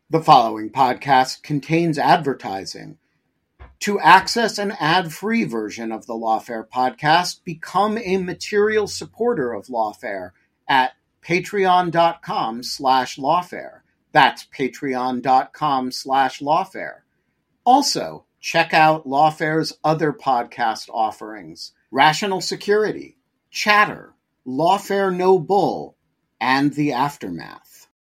The following podcast contains advertising. To access an ad-free version of the Lawfare podcast, become a material supporter of Lawfare at patreon.com/lawfare. That's patreon.com/lawfare. Also, check out Lawfare's other podcast offerings: Rational Security, Chatter, Lawfare No Bull, and The Aftermath.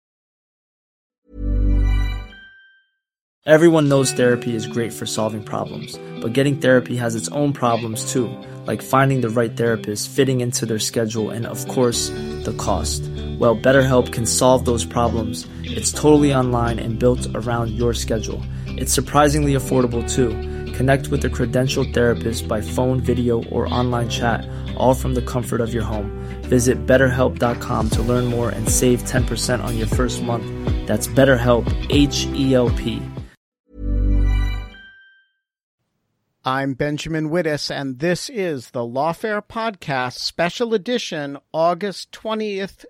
Everyone knows therapy is great for solving problems, but getting therapy has its own problems too, like finding the right therapist, fitting into their schedule, and of course, the cost. Well, BetterHelp can solve those problems. It's totally online and built around your schedule. It's surprisingly affordable too. Connect with a credentialed therapist by phone, video, or online chat, all from the comfort of your home. Visit BetterHelp.com to learn more and save 10% on your first month. That's BetterHelp, H-E-L-P. I'm Benjamin Wittes, and this is the Lawfare Podcast, Special Edition, August 20th,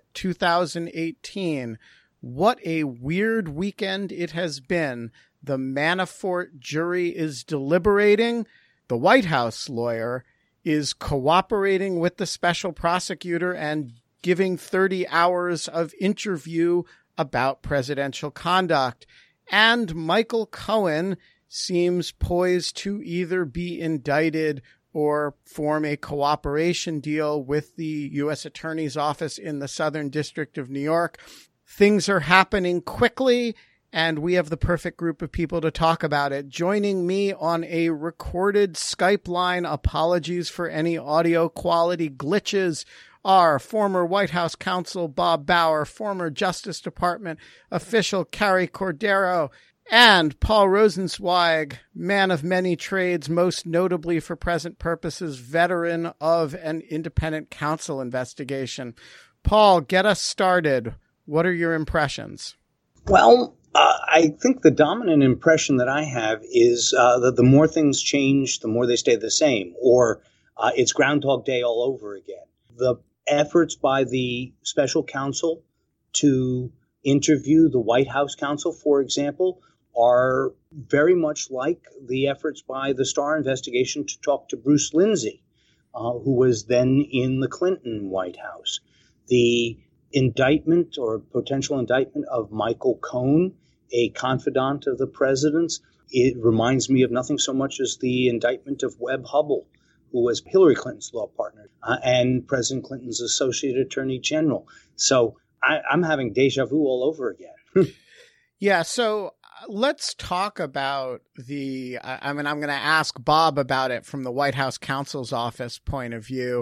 2018. What a weird weekend it has been. The Manafort jury is deliberating. The White House lawyer is cooperating with the special prosecutor and giving 30 hours of interview about presidential conduct. And Michael Cohen seems poised to either be indicted or form a cooperation deal with the U.S. Attorney's Office in the Southern District of New York. Things are happening quickly, and we have the perfect group of people to talk about it. Joining me on a recorded Skype line, apologies for any audio quality glitches, are former White House counsel Bob Bauer, former Justice Department official Carrie Cordero, and Paul Rosenzweig, man of many trades, most notably for present purposes, veteran of an independent counsel investigation. Paul, get us started. What are your impressions? Well, I think the dominant impression that I have is that the more things change, the more they stay the same, or it's Groundhog Day all over again. The efforts by the special counsel to interview the White House counsel, for example, are very much like the efforts by the Starr investigation to talk to Bruce Lindsay, who was then in the Clinton White House. The indictment or potential indictment of Michael Cohen, a confidant of the president's, it reminds me of nothing so much as the indictment of Webb Hubbell, who was Hillary Clinton's law partner and President Clinton's associate attorney general. So I'm having deja vu all over again. Yeah, so let's talk about I'm going to ask Bob about it from the White House counsel's office point of view.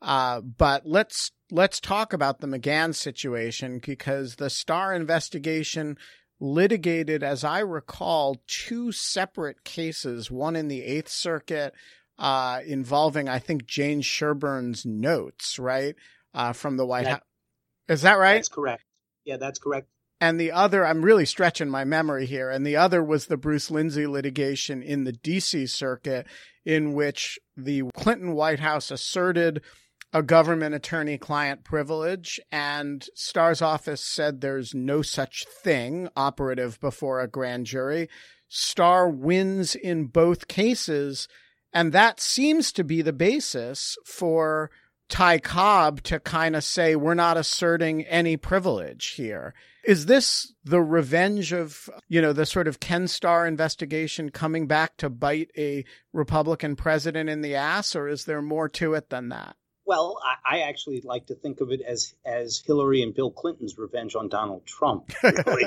But let's talk about the McGahn situation, because the Starr investigation litigated, as I recall, two separate cases, one in the Eighth Circuit involving, I think, Jane Sherburn's notes, right, from the White House. Is that right? That's correct. Yeah, that's correct. And the other, I'm really stretching my memory here, and the other was the Bruce Lindsay litigation in the D.C. Circuit, in which the Clinton White House asserted a government attorney-client privilege, and Starr's office said there's no such thing operative before a grand jury. Starr wins in both cases, and that seems to be the basis for Ty Cobb to kind of say, we're not asserting any privilege here. Is this the revenge of, the sort of Ken Starr investigation coming back to bite a Republican president in the ass, or is there more to it than that? Well, I actually like to think of it as Hillary and Bill Clinton's revenge on Donald Trump, really.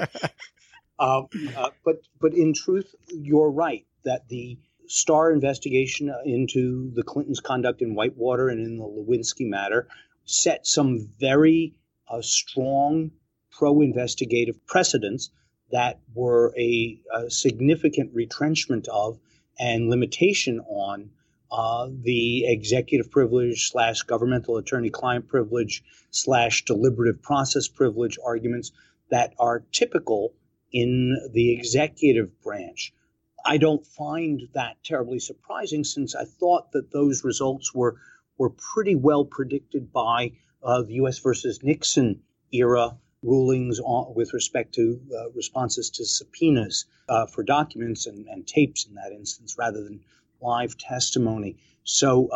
But in truth, you're right that the Starr investigation into the Clintons' conduct in Whitewater and in the Lewinsky matter set some very strong pro-investigative precedents that were a significant retrenchment of and limitation on the executive privilege / governmental attorney-client privilege / deliberative process privilege arguments that are typical in the executive branch. I don't find that terribly surprising, since I thought that those results were pretty well predicted by the U.S. versus Nixon era rulings with respect to responses to subpoenas for documents and tapes in that instance, rather than live testimony. So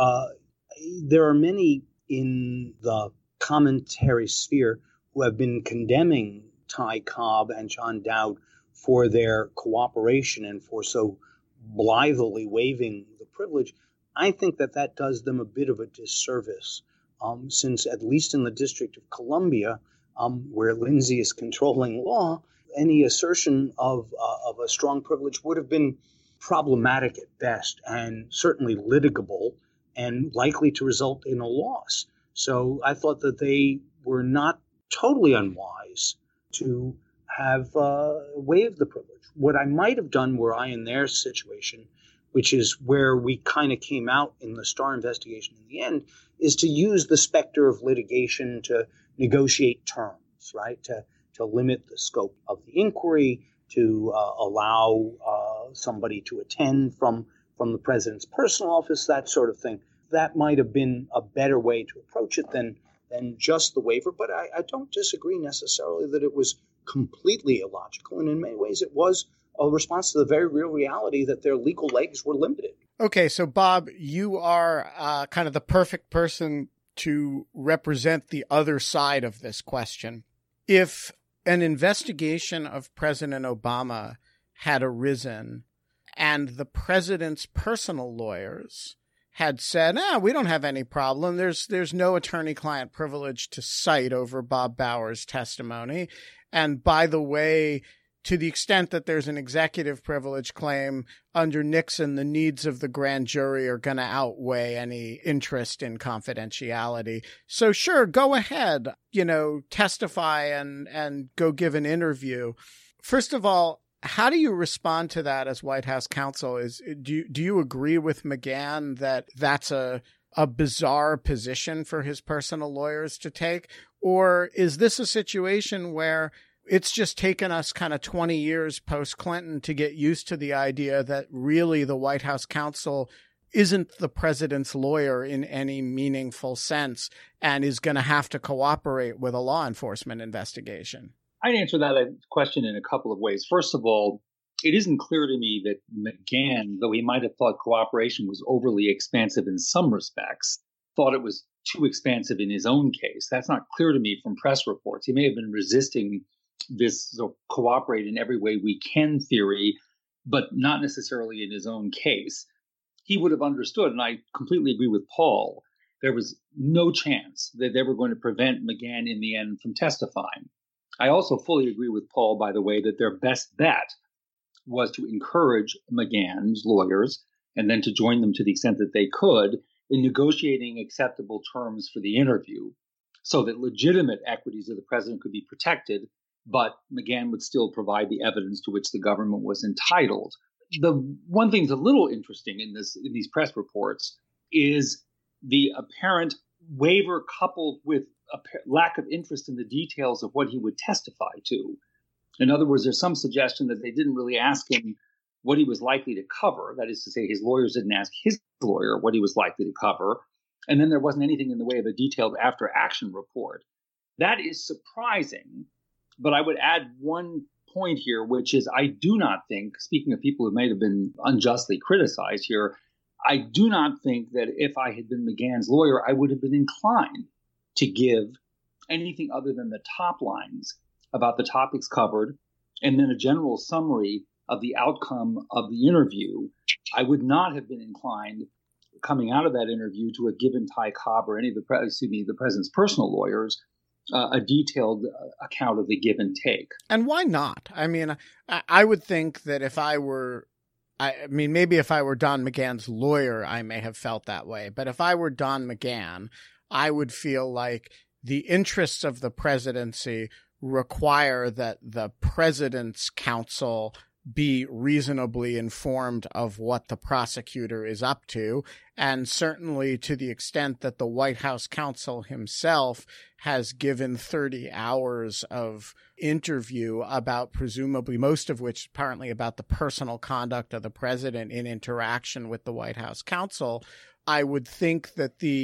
there are many in the commentary sphere who have been condemning Ty Cobb and John Dowd for their cooperation and for so blithely waiving the privilege. I think that does them a bit of a disservice, since at least in the District of Columbia, where Lindsay is controlling law, any assertion of a strong privilege would have been problematic at best and certainly litigable and likely to result in a loss. So I thought that they were not totally unwise to have waived the privilege. What I might have done were I in their situation, which is where we kind of came out in the Starr investigation in the end, is to use the specter of litigation to negotiate terms, right? To limit the scope of the inquiry, to allow somebody to attend from the president's personal office, that sort of thing. That might have been a better way to approach it than just the waiver. But I don't disagree necessarily that it was completely illogical. And in many ways, it was a response to the very real reality that their legal legs were limited. Okay, so Bob, you are kind of the perfect person to represent the other side of this question. If an investigation of President Obama had arisen and the president's personal lawyers had said, we don't have any problem. There's no attorney-client privilege to cite over Bob Bauer's testimony. And by the way, to the extent that there's an executive privilege claim under Nixon, the needs of the grand jury are going to outweigh any interest in confidentiality. So sure, go ahead, testify and go give an interview. First of all, how do you respond to that as White House counsel? Do you agree with McGahn that that's a bizarre position for his personal lawyers to take? Or is this a situation where it's just taken us kind of 20 years post-Clinton to get used to the idea that really the White House counsel isn't the president's lawyer in any meaningful sense and is going to have to cooperate with a law enforcement investigation? I'd answer that question in a couple of ways. First of all, it isn't clear to me that McGahn, though he might have thought cooperation was overly expansive in some respects, thought it was too expansive in his own case. That's not clear to me from press reports. He may have been resisting this cooperate in every way we can theory, but not necessarily in his own case. He would have understood, and I completely agree with Paul, there was no chance that they were going to prevent McGahn in the end from testifying. I also fully agree with Paul, by the way, that their best bet was to encourage McGahn's lawyers and then to join them to the extent that they could in negotiating acceptable terms for the interview so that legitimate equities of the president could be protected, but McGahn would still provide the evidence to which the government was entitled. The one thing that's a little interesting in these press reports is the apparent waiver coupled with a lack of interest in the details of what he would testify to. In other words, there's some suggestion that they didn't really ask him what he was likely to cover. That is to say, his lawyers didn't ask his lawyer what he was likely to cover. And then there wasn't anything in the way of a detailed after-action report. That is surprising. But I would add one point here, which is I do not think, speaking of people who may have been unjustly criticized here, I do not think that if I had been McGahn's lawyer, I would have been inclined to give anything other than the top lines about the topics covered and then a general summary of the outcome of the interview. I would not have been inclined coming out of that interview to have given Ty Cobb or any of the president's personal lawyers a detailed account of the give and take. And why not? I mean, I would think that if maybe if I were Don McGahn's lawyer, I may have felt that way. But if I were Don McGahn, I would feel like the interests of the presidency require that the president's counsel be reasonably informed of what the prosecutor is up to. And certainly to the extent that the White House counsel himself has given 30 hours of interview about, presumably most of which apparently about the personal conduct of the president in interaction with the White House counsel, I would think that the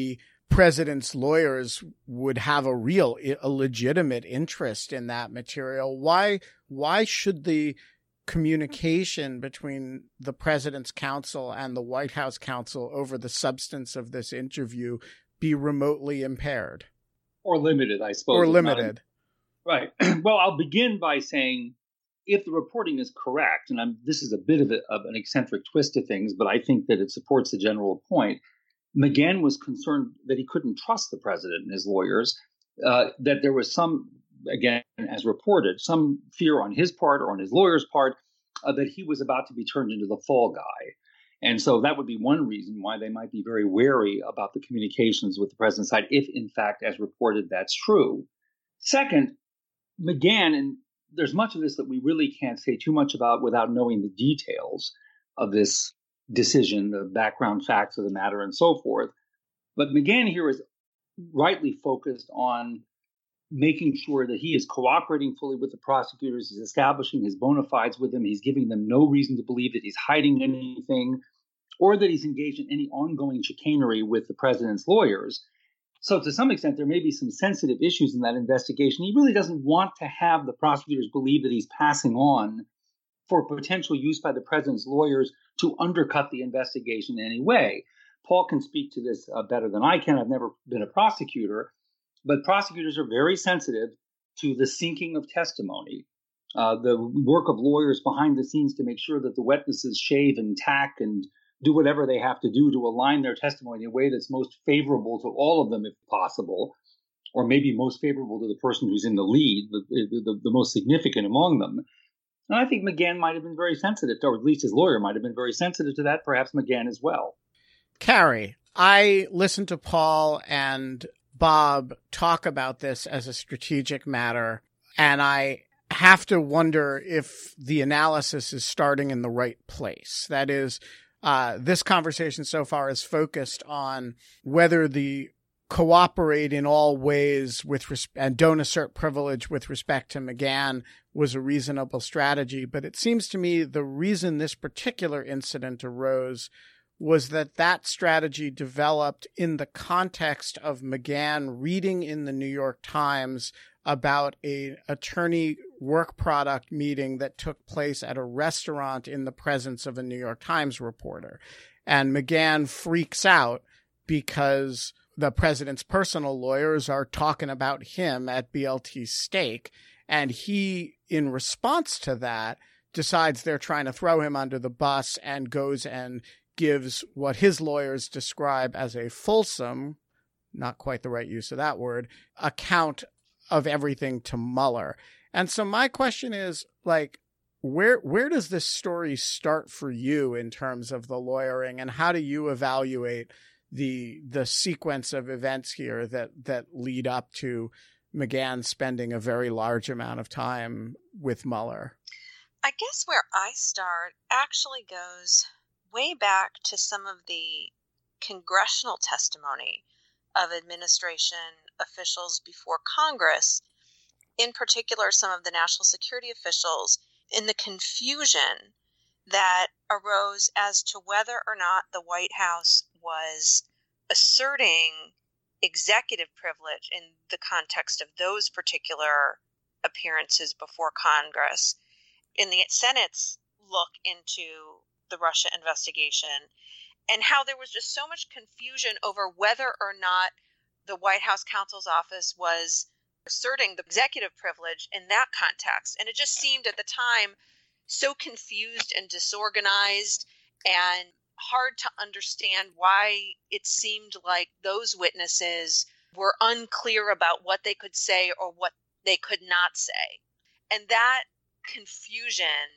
president's lawyers would have a legitimate interest in that material. Why should the communication between the president's counsel and the White House counsel over the substance of this interview be remotely impaired? Or limited, I suppose. Or limited. Right. Well, I'll begin by saying, if the reporting is correct, and this is a bit of an eccentric twist to things, but I think that it supports the general point, McGahn was concerned that he couldn't trust the president and his lawyers, that there was some, again, as reported, some fear on his part or on his lawyer's part that he was about to be turned into the fall guy. And so that would be one reason why they might be very wary about the communications with the president's side, if in fact, as reported, that's true. Second, McGahn, and there's much of this that we really can't say too much about without knowing the details of this decision, the background facts of the matter, and so forth. But McGahn here is rightly focused on making sure that he is cooperating fully with the prosecutors, he's establishing his bona fides with them, he's giving them no reason to believe that he's hiding anything or that he's engaged in any ongoing chicanery with the president's lawyers. So to some extent, there may be some sensitive issues in that investigation. He really doesn't want to have the prosecutors believe that he's passing on for potential use by the president's lawyers to undercut the investigation in any way. Paul can speak to this better than I can. I've never been a prosecutor, but prosecutors are very sensitive to the syncing of testimony, the work of lawyers behind the scenes to make sure that the witnesses shave and tack and do whatever they have to do to align their testimony in a way that's most favorable to all of them, if possible, or maybe most favorable to the person who's in the lead, the most significant among them. And I think McGahn might have been very sensitive, or at least his lawyer might have been very sensitive to that, perhaps McGahn as well. Carrie, I listened to Paul and Bob talk about this as a strategic matter, and I have to wonder if the analysis is starting in the right place. That is, this conversation so far is focused on whether the cooperate in all ways and don't assert privilege with respect to McGahn was a reasonable strategy. But it seems to me the reason this particular incident arose was that strategy developed in the context of McGahn reading in the New York Times about an attorney work product meeting that took place at a restaurant in the presence of a New York Times reporter. And McGahn freaks out because the president's personal lawyers are talking about him at BLT's stake. And he, in response to that, decides they're trying to throw him under the bus and goes and gives what his lawyers describe as a fulsome, not quite the right use of that word, account of everything to Mueller. And so my question is, like, where does this story start for you in terms of the lawyering, and how do you evaluate the sequence of events here that lead up to McGahn spending a very large amount of time with Mueller? I guess where I start actually goes way back to some of the congressional testimony of administration officials before Congress, in particular some of the national security officials, in the confusion that arose as to whether or not the White House was asserting executive privilege in the context of those particular appearances before Congress. In the Senate's look into the Russia investigation, and how there was just so much confusion over whether or not the White House counsel's office was asserting the executive privilege in that context. And it just seemed at the time so confused and disorganized and hard to understand why it seemed like those witnesses were unclear about what they could say or what they could not say. And that confusion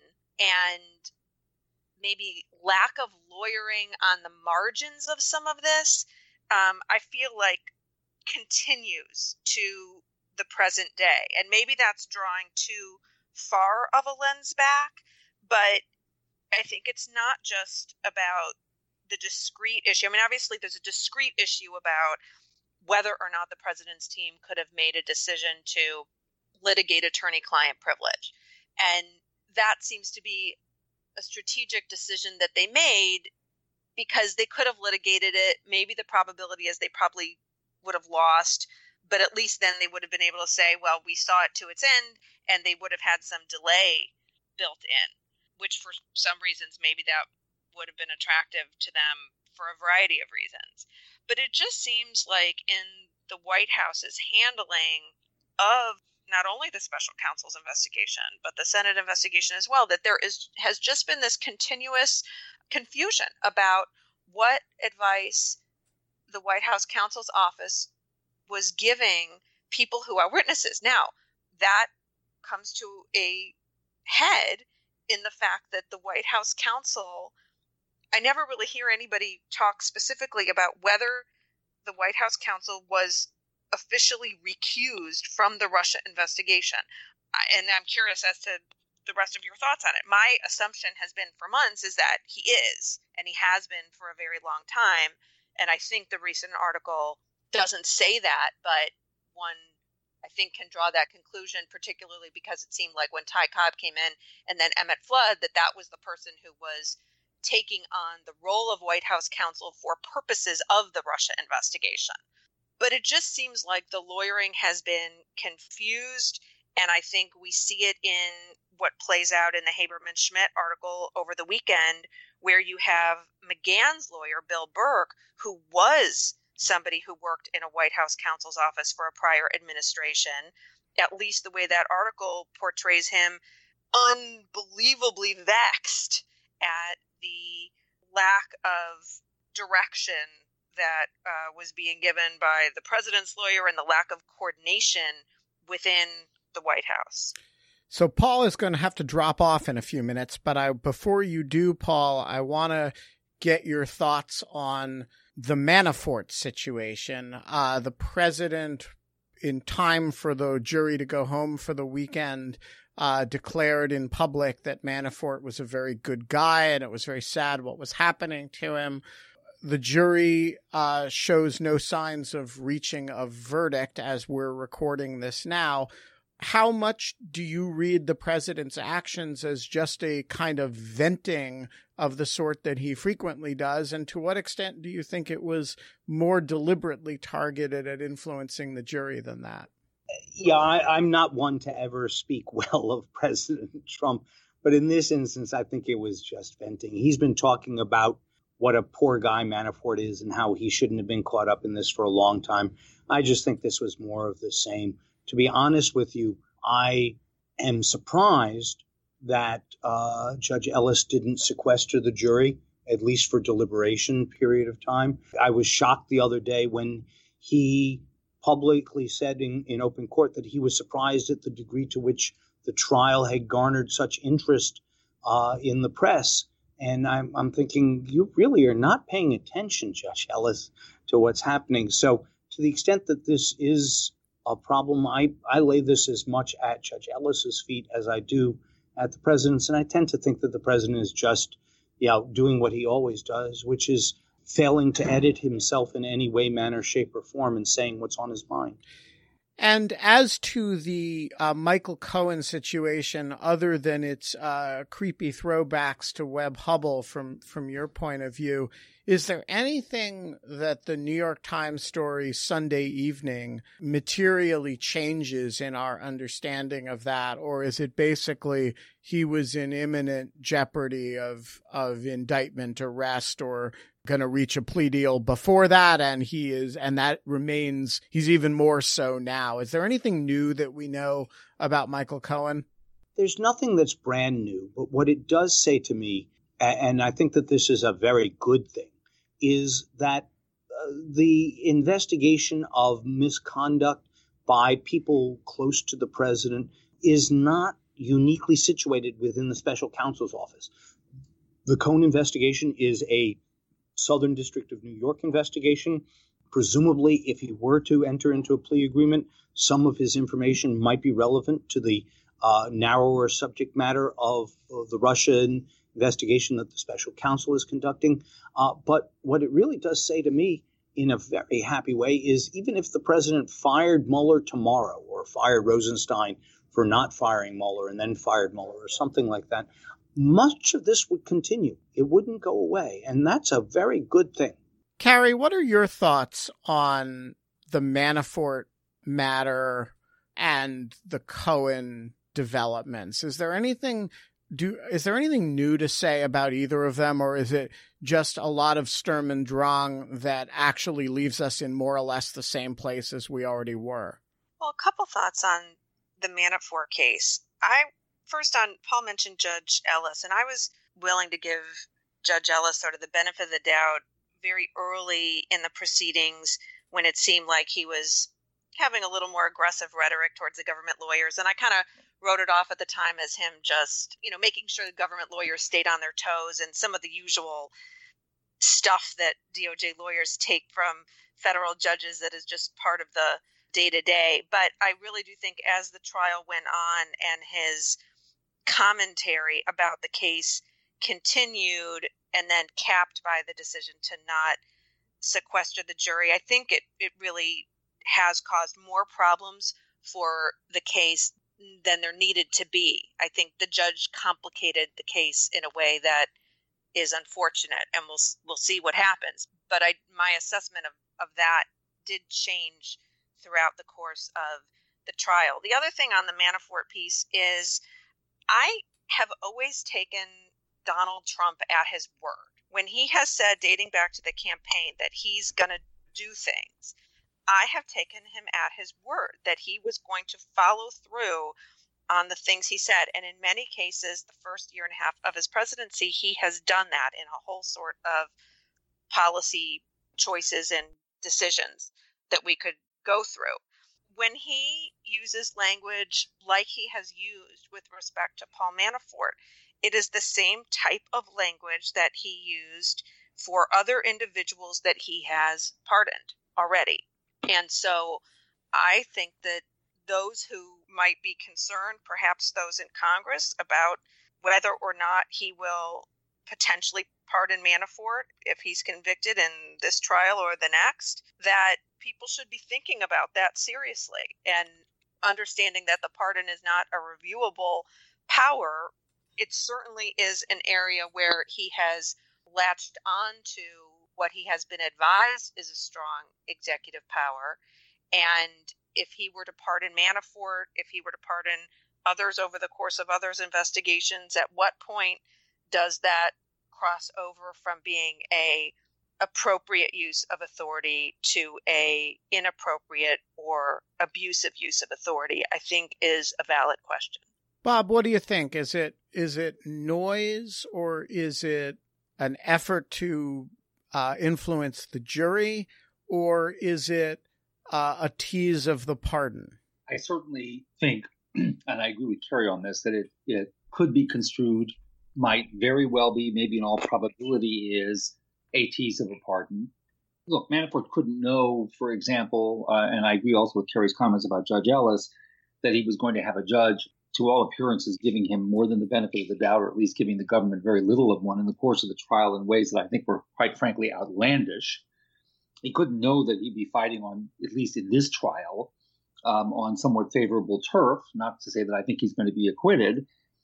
and maybe lack of lawyering on the margins of some of this, I feel like continues to the present day. And maybe that's drawing too far of a lens back, but I think it's not just about the discrete issue. I mean, obviously there's a discrete issue about whether or not the president's team could have made a decision to litigate attorney-client privilege. And that seems to be a strategic decision that they made because they could have litigated it. Maybe the probability is they probably would have lost, but at least then they would have been able to say, well, we saw it to its end, and they would have had some delay built in, which for some reasons maybe that would have been attractive to them for a variety of reasons. But it just seems like in the White House's handling of not only the special counsel's investigation, but the Senate investigation as well, that has just been this continuous confusion about what advice the White House counsel's office was giving people who are witnesses. Now, that comes to a head in the fact that the White House counsel, I never really hear anybody talk specifically about whether the White House counsel was officially recused from the Russia investigation. And I'm curious as to the rest of your thoughts on it. My assumption has been for months is that he is, and he has been for a very long time. And I think the recent article doesn't say that, but one, I think, can draw that conclusion, particularly because it seemed like when Ty Cobb came in and then Emmett Flood, that was the person who was taking on the role of White House counsel for purposes of the Russia investigation. But it just seems like the lawyering has been confused, and I think we see it in what plays out in the Haberman-Schmidt article over the weekend, where you have McGahn's lawyer, Bill Burke, who was somebody who worked in a White House counsel's office for a prior administration. At least the way that article portrays him, unbelievably vexed at the lack of direction that was being given by the president's lawyer and the lack of coordination within the White House. So Paul is going to have to drop off in a few minutes, but before you do, Paul, I want to get your thoughts on the Manafort situation. The president, in time for the jury to go home for the weekend, declared in public that Manafort was a very good guy, and it was very sad what was happening to him. The jury shows no signs of reaching a verdict as we're recording this now. How much do you read the president's actions as just a kind of venting of the sort that he frequently does? And to what extent do you think it was more deliberately targeted at influencing the jury than that? Yeah, I'm not one to ever speak well of President Trump. But in this instance, I think it was just venting. He's been talking about what a poor guy Manafort is and how he shouldn't have been caught up in this for a long time. I just think this was more of the same. To be honest with you, I am surprised that Judge Ellis didn't sequester the jury, at least for deliberation period of time. I was shocked the other day when he publicly said in open court that he was surprised at the degree to which the trial had garnered such interest in the press. And I'm thinking, you really are not paying attention, Judge Ellis, to what's happening. So to the extent that this is a problem, I lay this as much at Judge Ellis's feet as I do at the president's. And I tend to think that the president is just, doing what he always does, which is failing to edit himself in any way, manner, shape, or form and saying what's on his mind. And as to the Michael Cohen situation, other than its creepy throwbacks to Webb Hubble from your point of view, is there anything that the New York Times story Sunday evening materially changes in our understanding of that? Or is it basically he was in imminent jeopardy of indictment, arrest, or going to reach a plea deal before that, and that remains, he's even more so now? Is there anything new that we know about Michael Cohen? There's nothing that's brand new, but what it does say to me, and I think that this is a very good thing, is that the investigation of misconduct by people close to the president is not uniquely situated within the special counsel's office. The Cohen investigation is a Southern District of New York investigation. Presumably, if he were to enter into a plea agreement, some of his information might be relevant to the narrower subject matter of the Russian investigation that the special counsel is conducting. But what it really does say to me in a very happy way is even if the president fired Mueller tomorrow or fired Rosenstein for not firing Mueller and then fired Mueller or something like that, much of this would continue. It wouldn't go away. And that's a very good thing. Carrie, what are your thoughts on the Manafort matter and the Cohen developments. Is there anything new to say about either of them, or is it just a lot of Sturm und Drang that actually leaves us in more or less the same place as we already were? Well, a couple thoughts on the Manafort case. Paul mentioned Judge Ellis, and I was willing to give Judge Ellis sort of the benefit of the doubt very early in the proceedings when it seemed like he was having a little more aggressive rhetoric towards the government lawyers. And I kind of wrote it off at the time as him just, making sure the government lawyers stayed on their toes and some of the usual stuff that DOJ lawyers take from federal judges that is just part of the day-to-day. But I really do think as the trial went on and his commentary about the case continued and then capped by the decision to not sequester the jury, I think it really has caused more problems for the case than there needed to be. I think the judge complicated the case in a way that is unfortunate, and we'll see what happens. But my assessment of that did change throughout the course of the trial. The other thing on the Manafort piece is I have always taken Donald Trump at his word. When he has said, dating back to the campaign, that he's going to do things, I have taken him at his word that he was going to follow through on the things he said. And in many cases, the first year and a half of his presidency, he has done that in a whole sort of policy choices and decisions that we could go through. When he uses language like he has used with respect to Paul Manafort, it is the same type of language that he used for other individuals that he has pardoned already. And so I think that those who might be concerned, perhaps those in Congress, about whether or not he will potentially pardon Manafort if he's convicted in this trial or the next, that people should be thinking about that seriously and understanding that the pardon is not a reviewable power. It certainly is an area where he has latched on to what he has been advised is a strong executive power. And if he were to pardon Manafort, if he were to pardon others over the course of others' investigations, at what point does that cross over from being a appropriate use of authority to a inappropriate or abusive use of authority, I think is a valid question. Bob, what do you think? Is it noise, or is it an effort to influence the jury, or is it a tease of the pardon? I certainly think, and I agree with Kerry on this, that it could be construed, might very well be, maybe in all probability is, a tease of a pardon. Look, Manafort couldn't know, for example, and I agree also with Kerry's comments about Judge Ellis, that he was going to have a judge, to all appearances, giving him more than the benefit of the doubt, or at least giving the government very little of one in the course of the trial in ways that I think were, quite frankly, outlandish. He couldn't know that he'd be fighting on, at least in this trial, on somewhat favorable turf, not to say that I think he's going to be acquitted.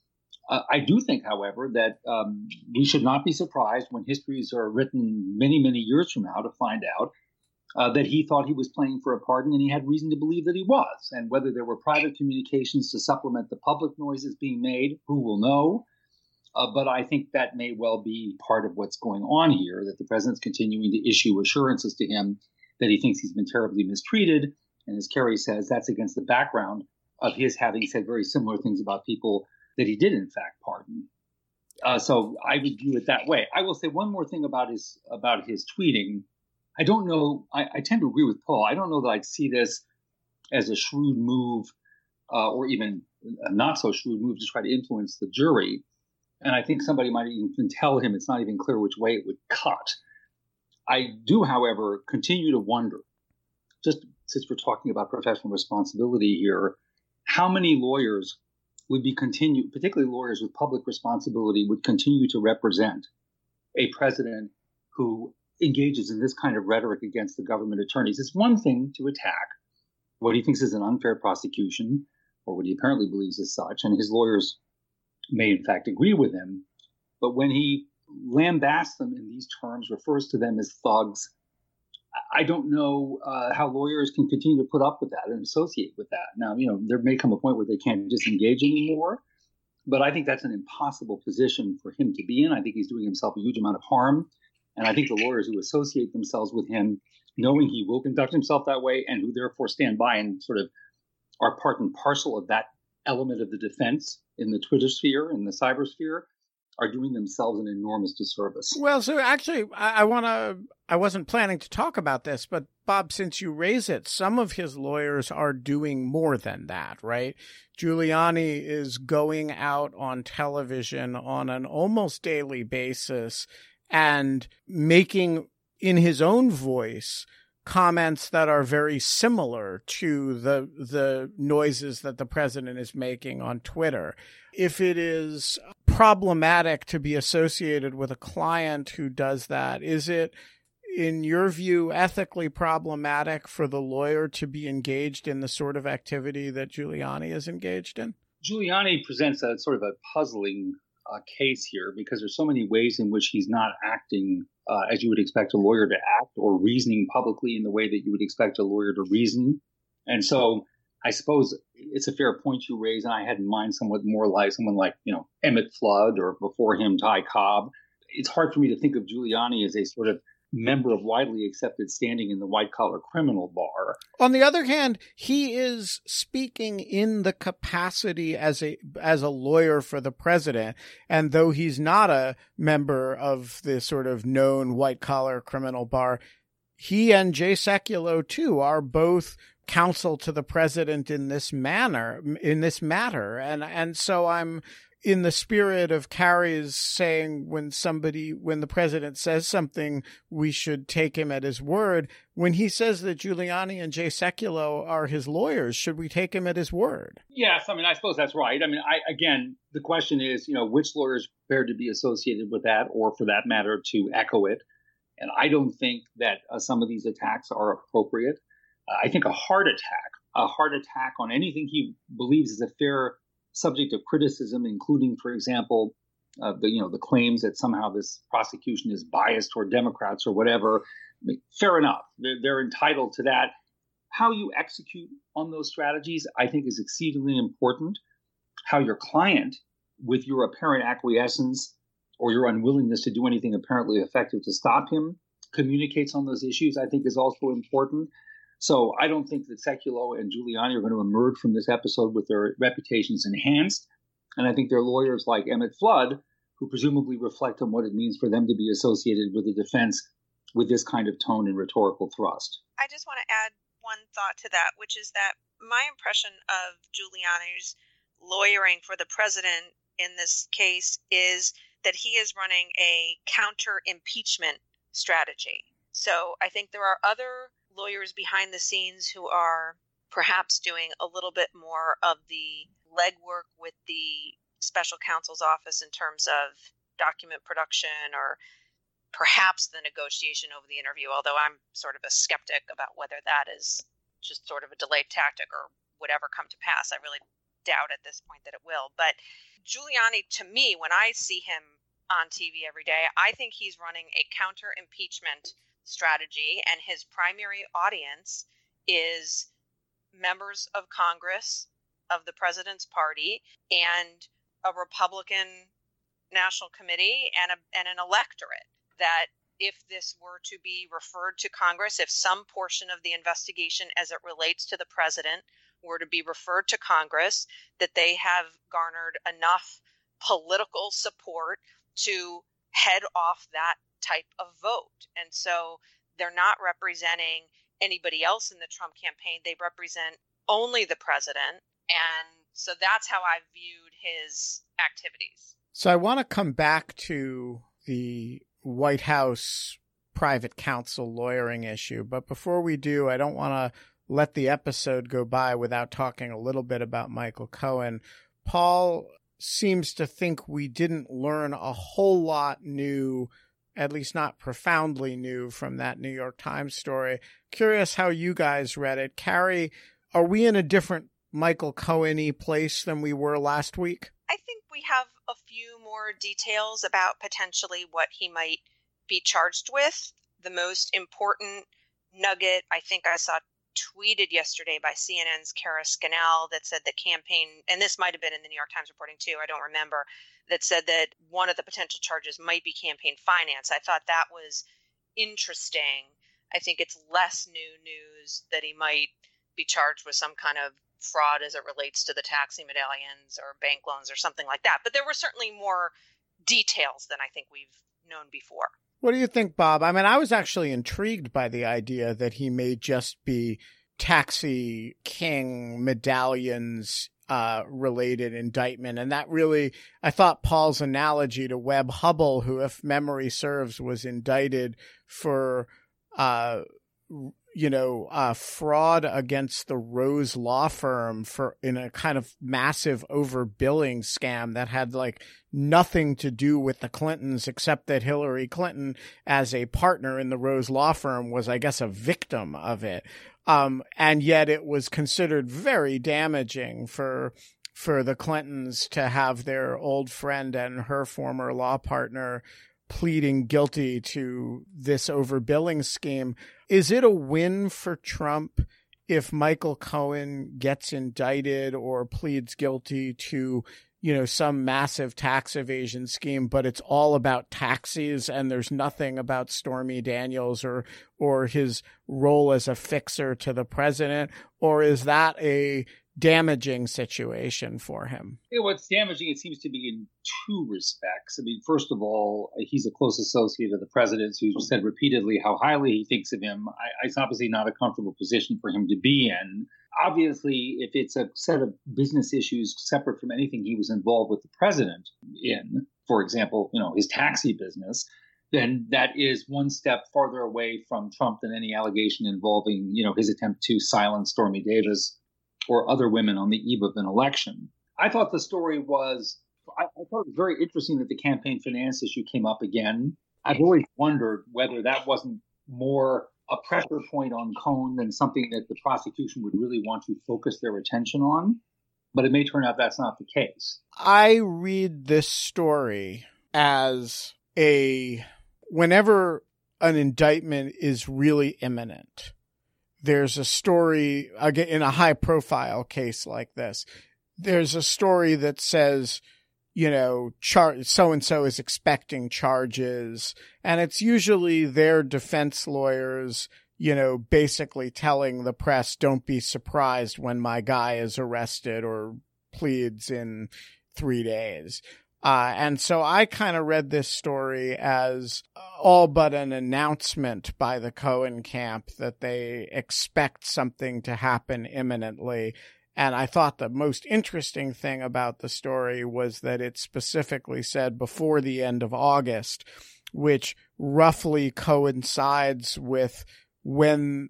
I do think, however, that we should not be surprised when histories are written many, many years from now to find out that he thought he was playing for a pardon, and he had reason to believe that he was. And whether there were private communications to supplement the public noises being made, who will know? But I think that may well be part of what's going on here, that the president's continuing to issue assurances to him that he thinks he's been terribly mistreated. And as Kerry says, that's against the background of his having said very similar things about people that he did, in fact, pardon. So I would view it that way. I will say one more thing about his tweeting. I don't know. I tend to agree with Paul. I don't know that I'd see this as a shrewd move or even a not so shrewd move to try to influence the jury. And I think somebody might even tell him it's not even clear which way it would cut. I do, however, continue to wonder, just since we're talking about professional responsibility here, how many lawyers would be particularly lawyers with public responsibility, would continue to represent a president who engages in this kind of rhetoric against the government attorneys. It's one thing to attack what he thinks is an unfair prosecution, or what he apparently believes is such, and his lawyers may in fact agree with him. But when he lambasts them in these terms, refers to them as thugs, I don't know how lawyers can continue to put up with that and associate with that. Now, there may come a point where they can't disengage anymore, but I think that's an impossible position for him to be in. I think he's doing himself a huge amount of harm. And I think the lawyers who associate themselves with him, knowing he will conduct himself that way, and who therefore stand by and sort of are part and parcel of that element of the defense in the Twitter sphere, in the cyber sphere, are doing themselves an enormous disservice. Well, so actually, I wasn't planning to talk about this, but Bob, since you raise it, some of his lawyers are doing more than that, right? Giuliani is going out on television on an almost daily basis and making, in his own voice, comments that are very similar to the noises that the president is making on Twitter. If it is problematic to be associated with a client who does that, is it, in your view, ethically problematic for the lawyer to be engaged in the sort of activity that Giuliani is engaged in? Giuliani presents a sort of a puzzling case here, because there's so many ways in which he's not acting as you would expect a lawyer to act, or reasoning publicly in the way that you would expect a lawyer to reason. And so I suppose it's a fair point you raise, and I had in mind somewhat more like someone like, Emmett Flood, or before him, Ty Cobb. It's hard for me to think of Giuliani as a sort of member of widely accepted standing in the white-collar criminal bar. On the other hand, he is speaking in the capacity as a lawyer for the president, and though he's not a member of the sort of known white-collar criminal bar, he and Jay Sekulow, too, are both counsel to the president in this matter. And so I'm, in the spirit of Carrie's saying, when the president says something, we should take him at his word. When he says that Giuliani and Jay Sekulow are his lawyers, should we take him at his word? Yes, I suppose that's right. Again, the question is, which lawyers are prepared to be associated with that, or for that matter, to echo it. And I don't think that some of these attacks are appropriate. I think a heart attack on anything he believes is a fair subject of criticism, including, for example, the claims that somehow this prosecution is biased toward Democrats or whatever. Fair enough. They're entitled to that. How you execute on those strategies, I think, is exceedingly important. How your client, with your apparent acquiescence or your unwillingness to do anything apparently effective to stop him, communicates on those issues, I think, is also important. So I don't think that Sekulow and Giuliani are going to emerge from this episode with their reputations enhanced. And I think they're lawyers like Emmett Flood, who presumably reflect on what it means for them to be associated with the defense with this kind of tone and rhetorical thrust. I just want to add one thought to that, which is that my impression of Giuliani's lawyering for the president in this case is that he is running a counter-impeachment strategy. So I think there are other lawyers behind the scenes who are perhaps doing a little bit more of the legwork with the special counsel's office in terms of document production, or perhaps the negotiation over the interview, although I'm sort of a skeptic about whether that is just sort of a delayed tactic or would ever come to pass. I really doubt at this point that it will. But Giuliani, to me, when I see him on TV every day, I think he's running a counter-impeachment strategy, and his primary audience is members of Congress of the president's party and a Republican National Committee and an electorate. That if this were to be referred to Congress, if some portion of the investigation as it relates to the president were to be referred to Congress, that they have garnered enough political support to head off that type of vote. And so they're not representing anybody else in the Trump campaign. They represent only the president. And so that's how I viewed his activities. So I want to come back to the White House private counsel lawyering issue. But before we do, I don't want to let the episode go by without talking a little bit about Michael Cohen. Paul seems to think we didn't learn a whole lot new, at least not profoundly new, from that New York Times story. Curious how you guys read it. Carrie, are we in a different Michael Cohen-y place than we were last week? I think we have a few more details about potentially what he might be charged with. The most important nugget I think I saw tweeted yesterday by CNN's Kara Scannell that said the campaign, and this might have been in the New York Times reporting too, I don't remember, that said that one of the potential charges might be campaign finance. I thought that was interesting. I think it's less new news that he might be charged with some kind of fraud as it relates to the taxi medallions or bank loans or something like that. But there were certainly more details than I think we've known before. What do you think, Bob? I mean, I was actually intrigued by the idea that he may just be taxi king medallions related indictment. And that really, I thought Paul's analogy to Webb Hubbell, who, if memory serves, was indicted for fraud against the Rose law firm in a kind of massive overbilling scam that had like nothing to do with the Clintons, except that Hillary Clinton, as a partner in the Rose law firm, was, I guess, a victim of it. And yet it was considered very damaging for the Clintons to have their old friend and her former law partner pleading guilty to this overbilling scheme. Is it a win for Trump if Michael Cohen gets indicted or pleads guilty to, some massive tax evasion scheme, but it's all about taxis and there's nothing about Stormy Daniels or his role as a fixer to the president? Or is that a damaging situation for him? What's damaging, it seems to be in two respects. I mean, first of all, he's a close associate of the president's who's said repeatedly how highly he thinks of him. It's obviously not a comfortable position for him to be in. Obviously, if it's a set of business issues separate from anything he was involved with the president in, for example, his taxi business, then that is one step farther away from Trump than any allegation involving, his attempt to silence Stormy Davis or other women on the eve of an election. I thought the story was, I thought it was very interesting that the campaign finance issue came up again. I've always wondered whether that wasn't more a pressure point on Cohen than something that the prosecution would really want to focus their attention on. But it may turn out that's not the case. I read this story as whenever an indictment is really imminent, there's a story, again, in a high-profile case like this, there's a story that says, so-and-so is expecting charges, and it's usually their defense lawyers, basically telling the press, don't be surprised when my guy is arrested or pleads in 3 days. And so I kind of read this story as all but an announcement by the Cohen camp that they expect something to happen imminently. And I thought the most interesting thing about the story was that it specifically said before the end of August, which roughly coincides with when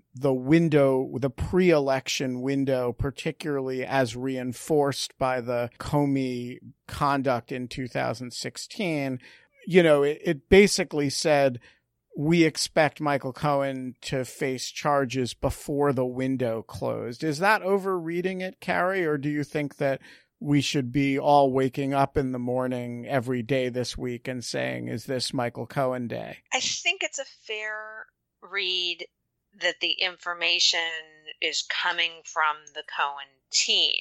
the pre-election window, particularly as reinforced by the Comey conduct in 2016, it basically said, we expect Michael Cohen to face charges before the window closed. Is that overreading it, Carrie, or do you think that we should be all waking up in the morning every day this week and saying, is this Michael Cohen day? I think it's a fair read that the information is coming from the Cohen team.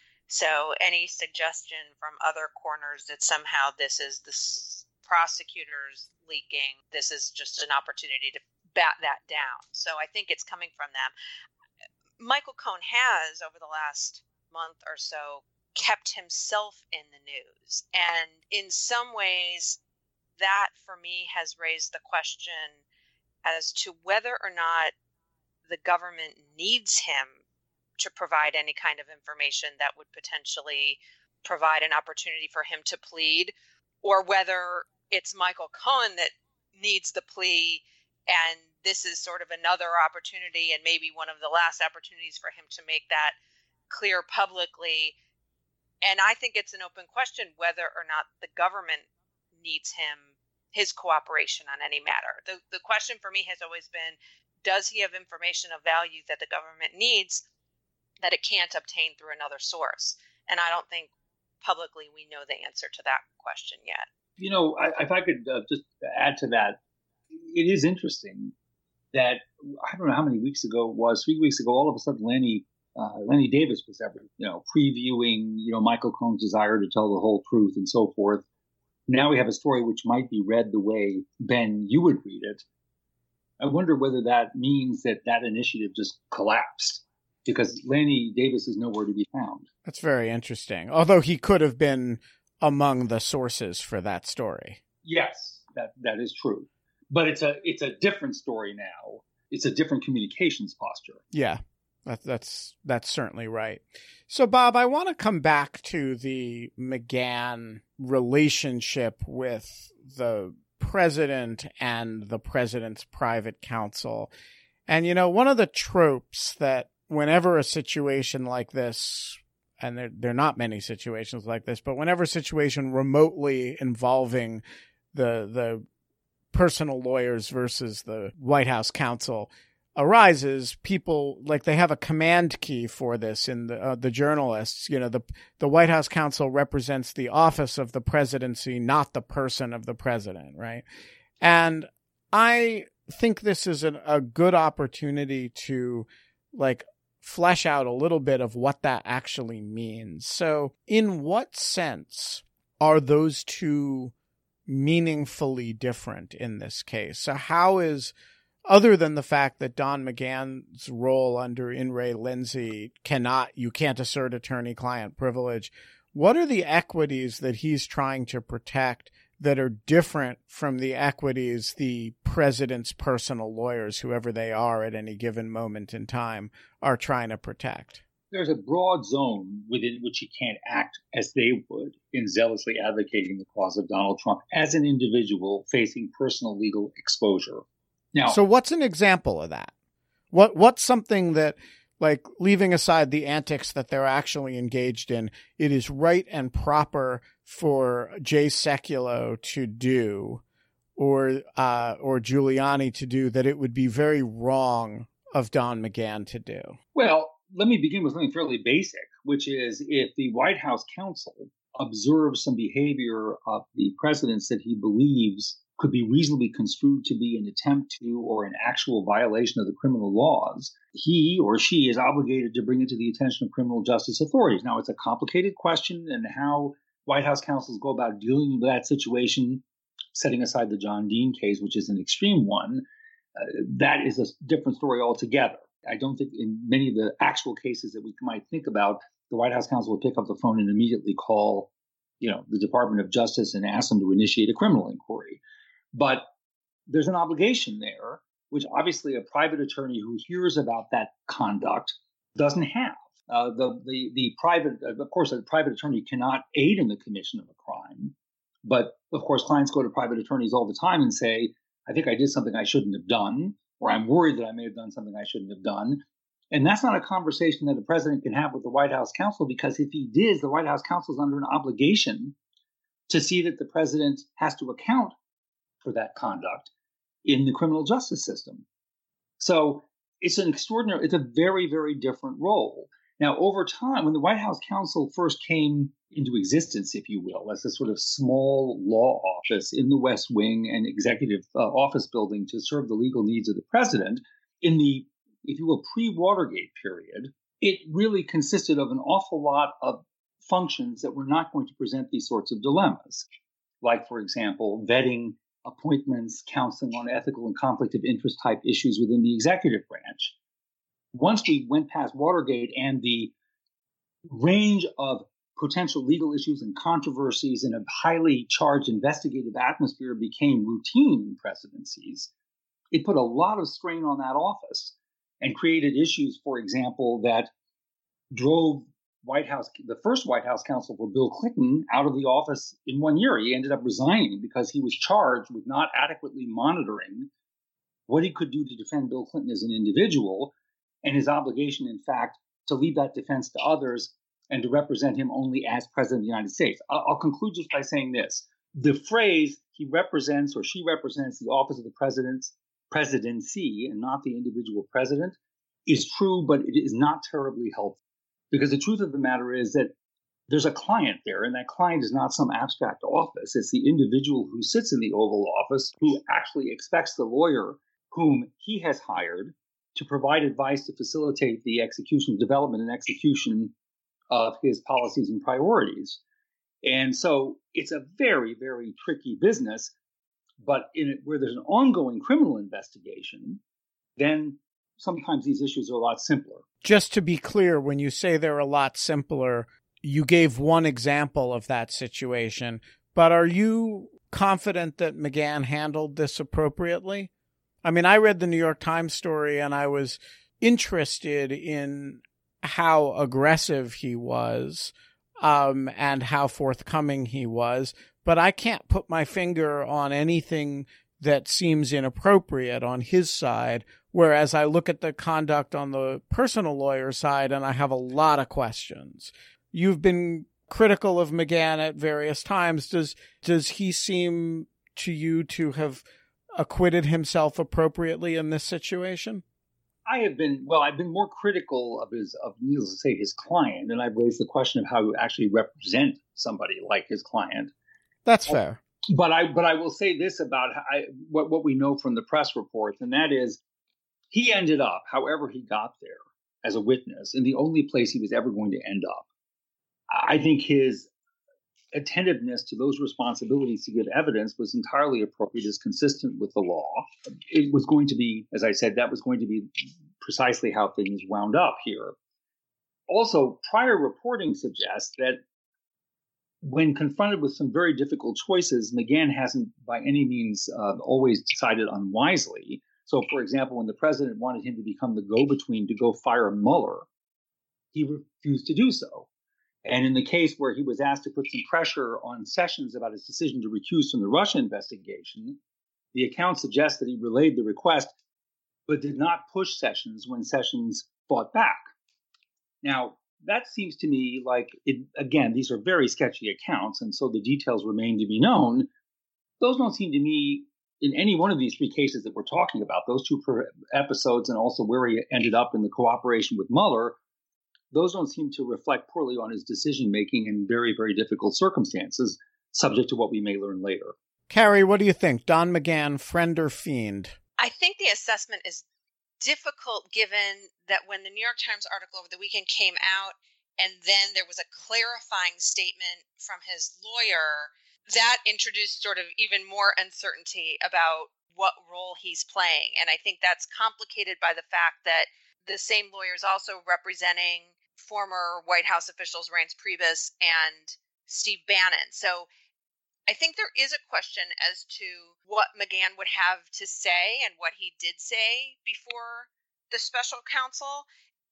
So any suggestion from other corners that somehow this is the prosecutors leaking, this is just an opportunity to bat that down. So I think it's coming from them. Michael Cohen has, over the last month or so, kept himself in the news. And in some ways, that for me has raised the question as to whether or not the government needs him to provide any kind of information that would potentially provide an opportunity for him to plead, or whether it's Michael Cohen that needs the plea and this is sort of another opportunity and maybe one of the last opportunities for him to make that clear publicly. And I think it's an open question whether or not the government needs his cooperation on any matter. The question for me has always been, does he have information of value that the government needs that it can't obtain through another source? And I don't think publicly we know the answer to that question yet. If I could just add to that, it is interesting that I don't know how many weeks ago it was, 3 weeks ago, all of a sudden Lanny Davis was previewing, Michael Cohen's desire to tell the whole truth and so forth. Now we have a story which might be read the way, Ben, you would read it. I wonder whether that means that initiative just collapsed because Lanny Davis is nowhere to be found. That's very interesting. Although he could have been among the sources for that story. Yes, that is true. But it's a different story now. It's a different communications posture. Yeah, that's certainly right. So, Bob, I want to come back to the McGahn relationship with the president and the president's private counsel. And, one of the tropes that whenever a situation like this, and there are not many situations like this, but whenever a situation remotely involving the personal lawyers versus the White House counsel arises, people they have a command key for this in the journalists. The White House counsel represents the office of the presidency, not the person of the president, right? And I think this is a good opportunity to flesh out a little bit of what that actually means. So in what sense are those two meaningfully different in this case? So how is, other than the fact that Don McGahn's role under In re Lindsay you can't assert attorney-client privilege, what are the equities that he's trying to protect that are different from the equities the president's personal lawyers, whoever they are at any given moment in time, are trying to protect? There's a broad zone within which he can't act as they would in zealously advocating the cause of Donald Trump as an individual facing personal legal exposure. Now, so what's an example of that? What's something that, leaving aside the antics that they're actually engaged in, it is right and proper for Jay Sekulow to do, or Giuliani to do, that it would be very wrong of Don McGahn to do? Well, let me begin with something fairly basic, which is if the White House counsel observes some behavior of the president's that he believes could be reasonably construed to be an attempt to or an actual violation of the criminal laws, he or she is obligated to bring it to the attention of criminal justice authorities. Now, it's a complicated question, and how White House counsels go about dealing with that situation, setting aside the John Dean case, which is an extreme one, that is a different story altogether. I don't think in many of the actual cases that we might think about, the White House counsel would pick up the phone and immediately call, the Department of Justice and ask them to initiate a criminal inquiry. But there's an obligation there, which obviously a private attorney who hears about that conduct doesn't have. The private attorney cannot aid in the commission of a crime. But of course, clients go to private attorneys all the time and say, I think I did something I shouldn't have done, or I'm worried that I may have done something I shouldn't have done. And that's not a conversation that the president can have with the White House counsel, because if he did, the White House counsel is under an obligation to see that the president has to account for that conduct in the criminal justice system. So it's a very, very different role. Now, over time, when the White House counsel first came into existence, if you will, as a sort of small law office in the West Wing and executive office building to serve the legal needs of the president, in the, if you will, pre-Watergate period, it really consisted of an awful lot of functions that were not going to present these sorts of dilemmas. Like, for example, vetting appointments, counseling on ethical and conflict of interest type issues within the executive branch. Once we went past Watergate and the range of potential legal issues and controversies in a highly charged investigative atmosphere became routine in presidencies, it put a lot of strain on that office and created issues, for example, that drove the first White House counsel for Bill Clinton out of the office in 1 year. He ended up resigning because he was charged with not adequately monitoring what he could do to defend Bill Clinton as an individual, and his obligation, in fact, to leave that defense to others and to represent him only as president of the United States. I'll conclude just by saying this. The phrase he represents or she represents the office of the president's presidency and not the individual president is true, but it is not terribly helpful. Because the truth of the matter is that there's a client there, and that client is not some abstract office. It's the individual who sits in the Oval Office who actually expects the lawyer whom he has hired to provide advice to facilitate the execution, development, and execution of his policies and priorities. And so it's a very, very tricky business. But where there's an ongoing criminal investigation, then sometimes these issues are a lot simpler. Just to be clear, when you say they're a lot simpler, you gave one example of that situation. But are you confident that McGahn handled this appropriately? I mean, I read the New York Times story and I was interested in how aggressive he was and how forthcoming he was. But I can't put my finger on anything that seems inappropriate on his side, whereas I look at the conduct on the personal lawyer side and I have a lot of questions. You've been critical of McGahn at various times. Does he seem to you to have acquitted himself appropriately in this situation? I've been more critical of needless to say, his client, and I've raised the question of how you actually represent somebody like his client. That's fair. But I will say this about what we know from the press reports, and that is he ended up, however he got there, as a witness in the only place he was ever going to end up. I think his attentiveness to those responsibilities to give evidence was entirely appropriate, is consistent with the law. It was going to be, as I said, that was going to be precisely how things wound up here. Also, prior reporting suggests that when confronted with some very difficult choices, McGahn hasn't by any means always decided unwisely. So, for example, when the president wanted him to become the go-between to go fire Mueller, he refused to do so. And in the case where he was asked to put some pressure on Sessions about his decision to recuse from the Russia investigation, the account suggests that he relayed the request, but did not push Sessions when Sessions fought back. Now, that seems to me like, again, these are very sketchy accounts, and so the details remain to be known. Those don't seem to me, in any one of these three cases that we're talking about, those two episodes and also where he ended up in the cooperation with Mueller, those don't seem to reflect poorly on his decision-making in very, very difficult circumstances, subject to what we may learn later. Carrie, what do you think? Don McGahn, friend or fiend? I think the assessment is difficult given that when the New York Times article over the weekend came out and then there was a clarifying statement from his lawyer, that introduced sort of even more uncertainty about what role he's playing. And I think that's complicated by the fact that the same lawyer is also representing former White House officials Reince Priebus and Steve Bannon. So I think there is a question as to what McGahn would have to say and what he did say before the special counsel.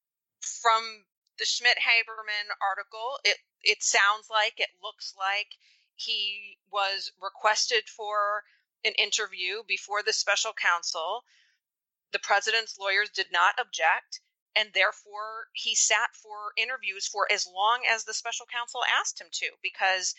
From the Schmidt-Haberman article, it sounds like, it looks like he was requested for an interview before the special counsel. The president's lawyers did not object, and therefore he sat for interviews for as long as the special counsel asked him to, because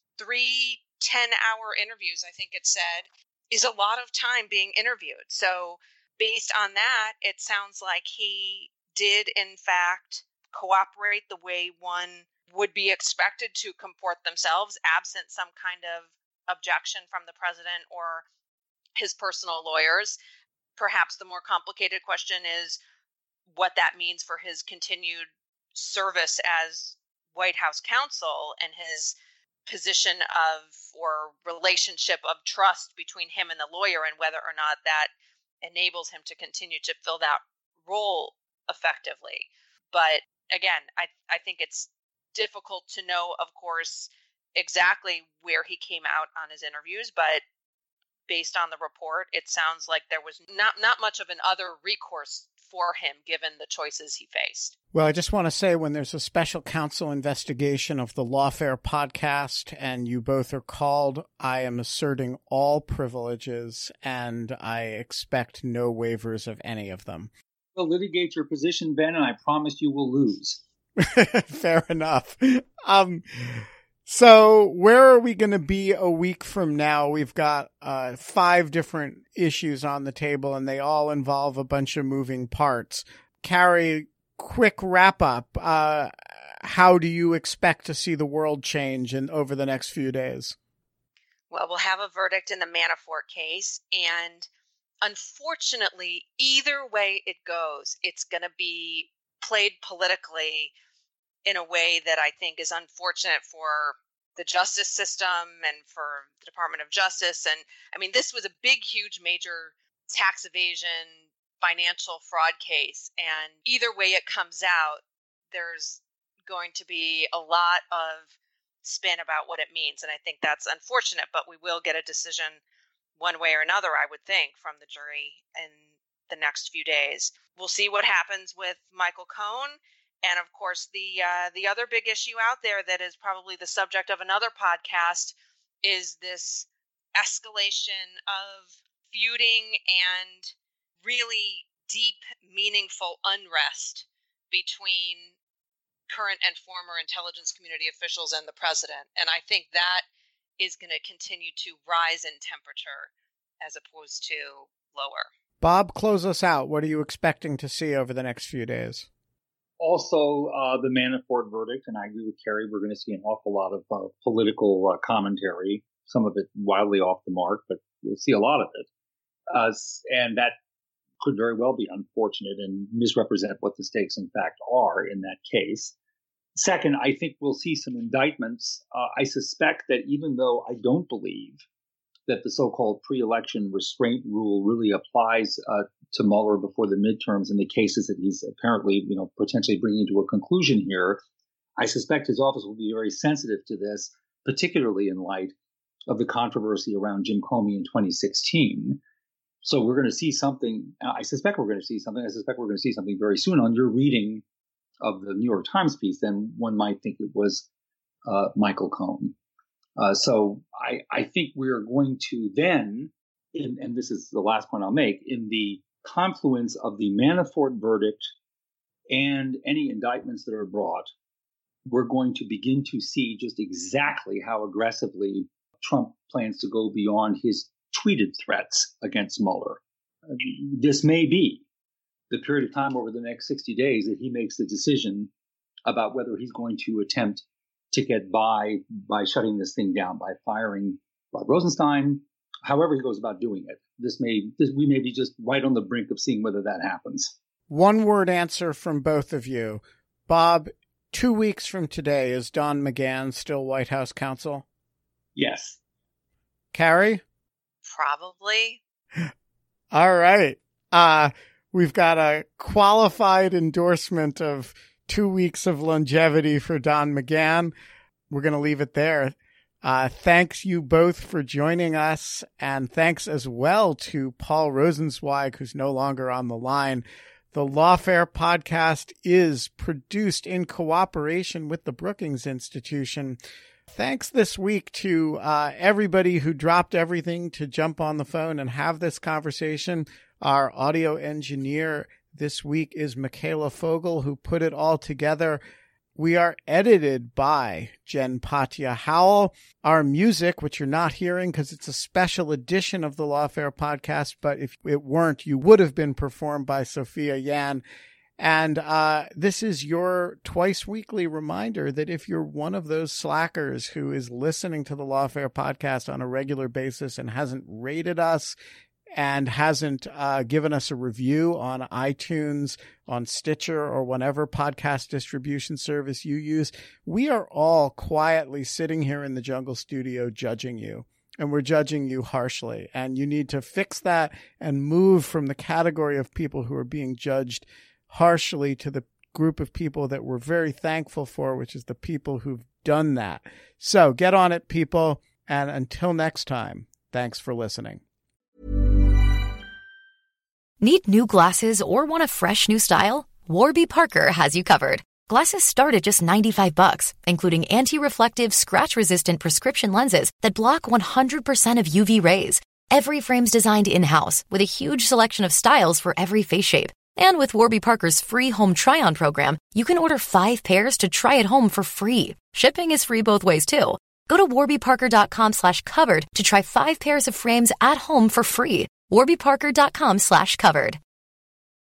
3 10-hour interviews, I think it said, is a lot of time being interviewed. So based on that, it sounds like he did, in fact, cooperate the way one would be expected to comport themselves, absent some kind of objection from the president or his personal lawyers. Perhaps the more complicated question is what that means for his continued service as White House counsel and his position of or relationship of trust between him and the lawyer, and whether or not that enables him to continue to fill that role effectively. But again, I think it's difficult to know, of course, exactly where he came out on his interviews, but based on the report, it sounds like there was not much of an other recourse for him given the choices he faced. Well, I just want to say, when there's a special counsel investigation of the Lawfare podcast and you both are called, I am asserting all privileges and I expect no waivers of any of them. Well, litigate your position, Ben, and I promise you will lose. Fair enough. So where are we going to be a week from now? We've got 5 different issues on the table, and they all involve a bunch of moving parts. Carrie, quick wrap up. How do you expect to see the world change over the next few days? Well, we'll have a verdict in the Manafort case, and unfortunately, either way it goes, it's going to be played politically in a way that I think is unfortunate for the justice system and for the Department of Justice. And I mean, this was a big, huge, major tax evasion, financial fraud case. And either way it comes out, there's going to be a lot of spin about what it means. And I think that's unfortunate, but we will get a decision one way or another, I would think, from the jury in the next few days. We'll see what happens with Michael Cohen. And of course, the other big issue out there that is probably the subject of another podcast is this escalation of feuding and really deep, meaningful unrest between current and former intelligence community officials and the president. And I think that is going to continue to rise in temperature as opposed to lower. Bob, close us out. What are you expecting to see over the next few days? Also, the Manafort verdict, and I agree with Carrie, we're going to see an awful lot of political commentary, some of it wildly off the mark, but we'll see a lot of it. And that could very well be unfortunate and misrepresent what the stakes, in fact, are in that case. Second, I think we'll see some indictments. I suspect that even though I don't believe that the so-called pre-election restraint rule really applies to Mueller before the midterms in the cases that he's apparently, potentially bringing to a conclusion here, I suspect his office will be very sensitive to this, particularly in light of the controversy around Jim Comey in 2016. So we're going to see something. I suspect we're going to see something. I suspect we're going to see something very soon. On your reading of the New York Times piece, then one might think it was Michael Cohen. So I think we're going to then, and this is the last point I'll make, in the confluence of the Manafort verdict and any indictments that are brought, we're going to begin to see just exactly how aggressively Trump plans to go beyond his tweeted threats against Mueller. This may be the period of time over the next 60 days that he makes the decision about whether he's going to attempt to get by shutting this thing down, by firing Rod Rosenstein, however he goes about doing it. We may be just right on the brink of seeing whether that happens. One word answer from both of you. Bob, 2 weeks from today, is Don McGahn still White House counsel? Yes. Carrie? Probably. All right. We've got a qualified endorsement of 2 weeks of longevity for Don McGahn. We're going to leave it there. Thanks you both for joining us, and thanks as well to Paul Rosenzweig, who's no longer on the line. The Lawfare podcast is produced in cooperation with the Brookings Institution. Thanks this week to everybody who dropped everything to jump on the phone and have this conversation. Our audio engineer this week is Michaela Fogel, who put it all together. We are edited by Jen Patja Howell. Our music, which you're not hearing because it's a special edition of the Lawfare podcast, but if it weren't, you would have been performed by Sophia Yan. And this is your twice weekly reminder that if you're one of those slackers who is listening to the Lawfare podcast on a regular basis and hasn't rated us and hasn't given us a review on iTunes, on Stitcher, or whatever podcast distribution service you use, we are all quietly sitting here in the Jungle Studio judging you. And we're judging you harshly. And you need to fix that and move from the category of people who are being judged harshly to the group of people that we're very thankful for, which is the people who've done that. So get on it, people. And until next time, thanks for listening. Need new glasses or want a fresh new style? Warby Parker has you covered. Glasses start at just $95, including anti-reflective, scratch-resistant prescription lenses that block 100% of UV rays. Every frame's designed in-house with a huge selection of styles for every face shape. And with Warby Parker's free home try-on program, you can order 5 pairs to try at home for free. Shipping is free both ways, too. Go to warbyparker.com/covered to try 5 pairs of frames at home for free. warbyparker.com/covered.